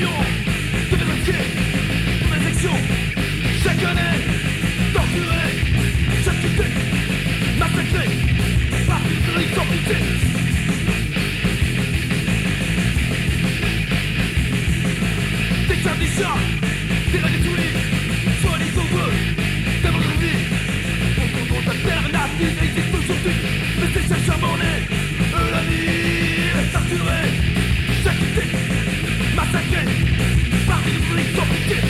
millions de métiers, de mes actions. Chaque année, torturé, chacuté, massacré, par une grille sans pitié. Des carniciens, des radiotués, soit les nombreux, d'avoir une vie. Pour ton monde alternatif existe aujourd'hui, mais c'est chaque charbonné, la vie, torturé, chacuté, massacré, par une grille sans pitié.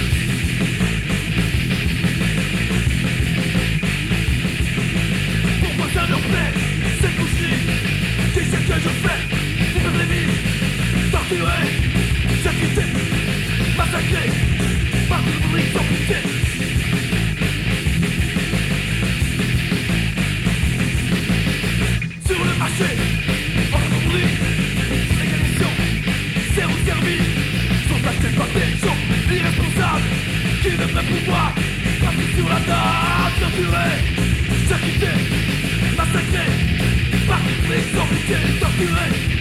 Ça leur plaît, c'est coucher. C'est ce que je fais pour vivre les vies. Torturé, sacrifié, massacré, par une brille sans pitié. Sur le marché, en compris, les conditions, servent servis, sont achetés par des gens irresponsables qui devraient pouvoir passer sur la table. Torturé, sacrifié, massacré, par une prise sans pitié, torturé.